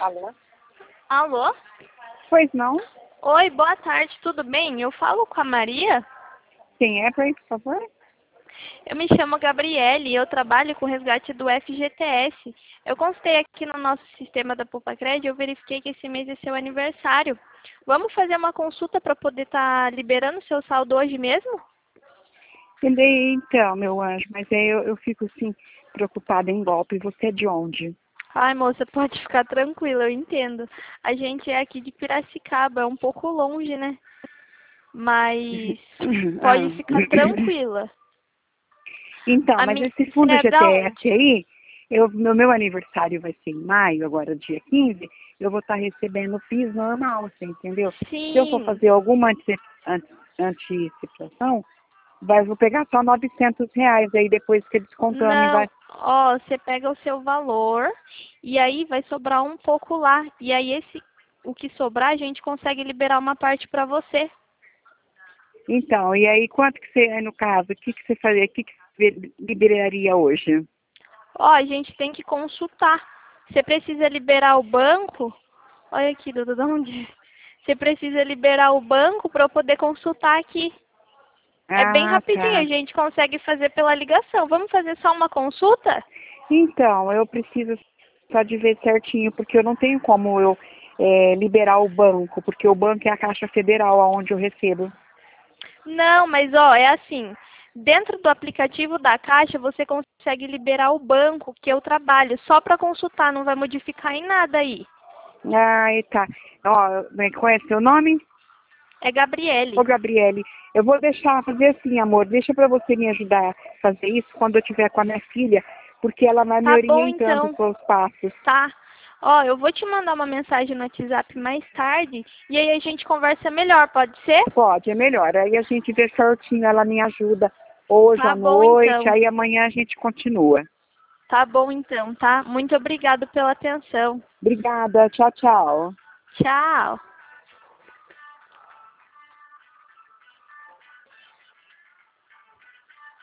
Alô? Alô? Pois não? Oi, boa tarde, tudo bem? Eu falo com a Maria? Quem é, por favor? Eu me chamo Gabriele e eu trabalho com o resgate do FGTS. Eu constei aqui no nosso sistema da Poupa-Cred e eu verifiquei que esse mês é seu aniversário. Vamos fazer uma consulta para poder estar liberando o seu saldo hoje mesmo? Então, meu anjo, mas aí eu fico assim, preocupada em golpe. Você é de onde? Ai, moça, pode ficar tranquila, eu entendo. A gente é aqui de Piracicaba, é um pouco longe, né? Mas pode Ah. ficar tranquila. Então, mas esse Você fundo é da onde? GTS aí, no meu aniversário vai ser em maio, agora dia 15, eu vou estar recebendo o FIIs normal, você entendeu? Se eu for Sim. fazer alguma antecipação, vou pegar só R$ 900, aí depois que descontando, vai. Não, ó, você pega o seu valor e aí vai sobrar um pouco lá. E aí o que sobrar a gente consegue liberar uma parte para você. Então, e aí quanto que você, no caso, o que que você faria, o que que você liberaria hoje? Ó, a gente tem que consultar. Você precisa liberar o banco. Olha aqui, Dudu, de onde? Você precisa liberar o banco para eu poder consultar aqui. É bem Ah, rapidinho, a tá. gente consegue fazer pela ligação. Vamos fazer só uma consulta? Então, eu preciso só de ver certinho, porque eu não tenho como eu liberar o banco, porque o banco é a Caixa Federal, aonde eu recebo. Não, mas ó, é assim. Dentro do aplicativo da Caixa, você consegue liberar o banco que eu trabalho, só para consultar, não vai modificar em nada aí. Ah, tá. Ó, conhece seu nome? É Gabriele. Ô, Gabriele, eu vou deixar fazer assim, amor, deixa para você me ajudar a fazer isso quando eu estiver com a minha filha, porque ela vai me Tá bom orientando então, os passos. tá? Ó, eu vou te mandar uma mensagem no WhatsApp mais tarde e aí a gente conversa melhor, pode ser? Pode, é melhor. Aí a gente vê certinho, ela me ajuda hoje à Tá bom noite, então. aí amanhã a gente continua. Tá bom então, tá? Muito obrigado pela atenção. Obrigada, tchau, tchau. Tchau.